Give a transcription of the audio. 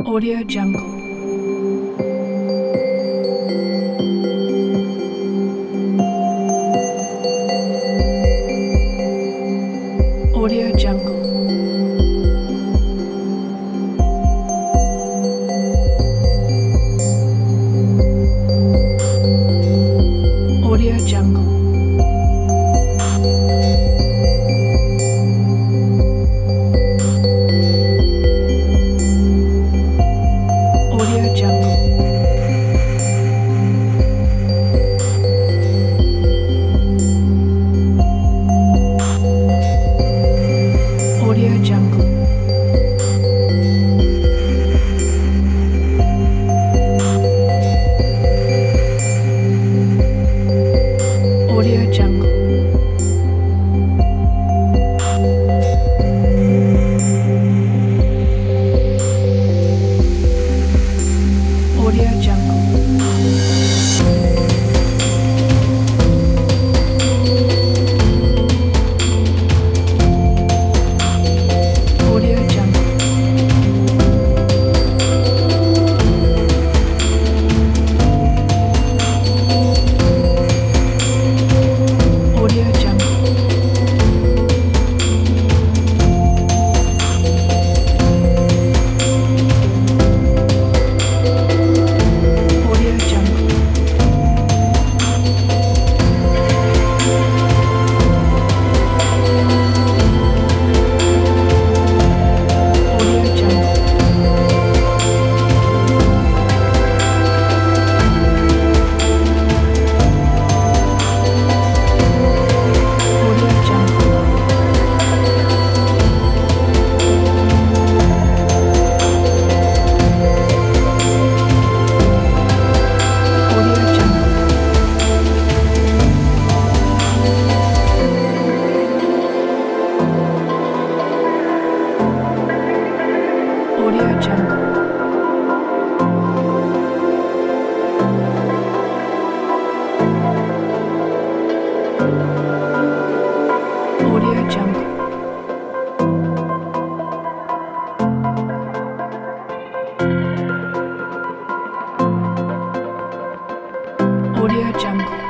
Audio Jungle. Audio Jungle. Audio Jungle. Audio Jungle. Audio Jungle. Audio Jungle. Audio Jungle. Audio Jungle. Audio Jungle. Audio Jungle. Audio Jungle. Audio Jungle. Audio Jungle. Audio Jungle. Audio Jungle. Audio Jungle.